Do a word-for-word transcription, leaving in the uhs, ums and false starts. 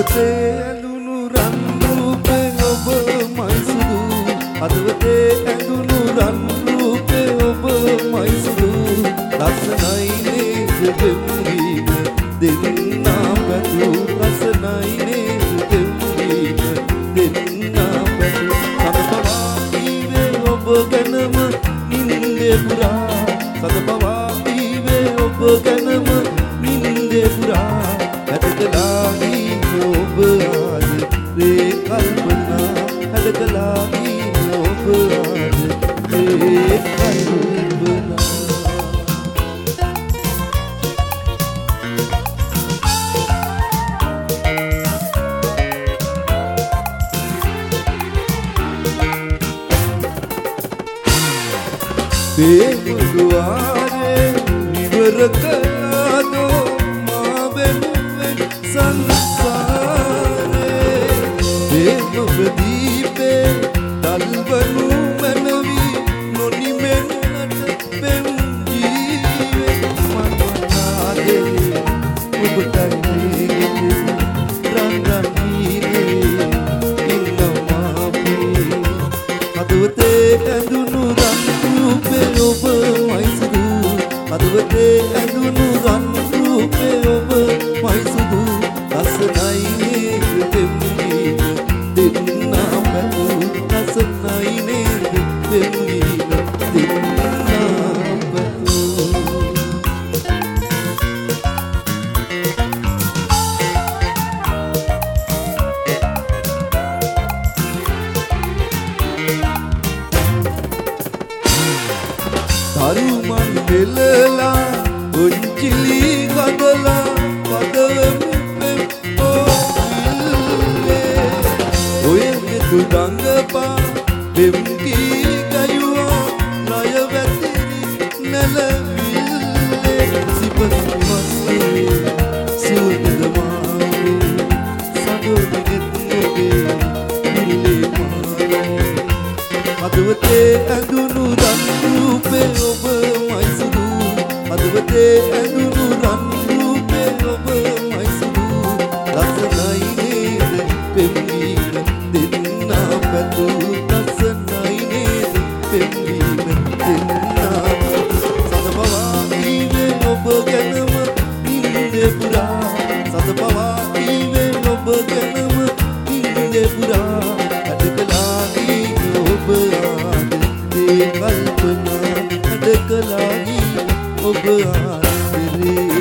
හදවතේ ඇඳුණු රන් රූපේ ඔබමයි සුදු හදවතේ ඇඳුණු රන් රූපේ ඔබමයි සුදු ලස්සනයි නේද දෙව්වීම දෙන්නා පැතු ලස්සනයි නේද දෙව්වීම දෙන්නා පැතු සදපවා ඊවේ ඔබ ගැනම නින්දේ පුරා සදපවා ඊවේ ඔබ ගැනම නින්දේ පුරා හැදකලාගී ඔබ ආද රේ කල්පනා හැදකලාගී ඔබ ආද රේ කල්පනා දේමුදුවාරේ විවර කළාදෝ මා වෙනුවෙන් සංසාරේ දේමවදීපේ දල්වනු මනවි නොනිමෙන්නට පෙම් ජීවේ මනනාදේ ඔබටයි රන් රන් නීනේ ඉන්නමාපේ හදවතේ ඇඳුණු රන් රූපේ ඔබමයි සුදු හදවතේ ඇඳුණු රන් රූපේ ඔබමයි සුදු ලස්සනයි නේද දෙව්වීම දෙන්නා පැතු ලස්සනයි නේද දෙව්වීම දෙන්නා පැතු තරුමන් හෙලලා උන්චිලි කඩලා පදවෙමු ඕවිල්ලේ ඔය මෙතු දඟපා දෙම්කී ගයුවා ණය වැතිරි නැලවිල්ලේ සිපස් මස්සේ සුවඳ මාවේ සඳුනිගෙත් නොගේ නිලේ මාවේ හදවතේ ඇඳුණු රන් රූපේ ඔබමයි සුදු හදවතේ ඇඳුණු රන් රූපේ ඔබමයි සුදු ලස්සනයි නේද පෙම්වීම දෙන්නා පැතු ලස්සනයි නේද පෙම්වීම දෙන්නා පැතු සදපවා ඊවේ ඔබ ගැනම නින්දේ පුරා සදපවා ඊවේ ඔබ ගැනම නින්දේ පුරා හැදකලාගී ඔබ ආද දේ කල්පනා හැදකලාගී ඔබ ආද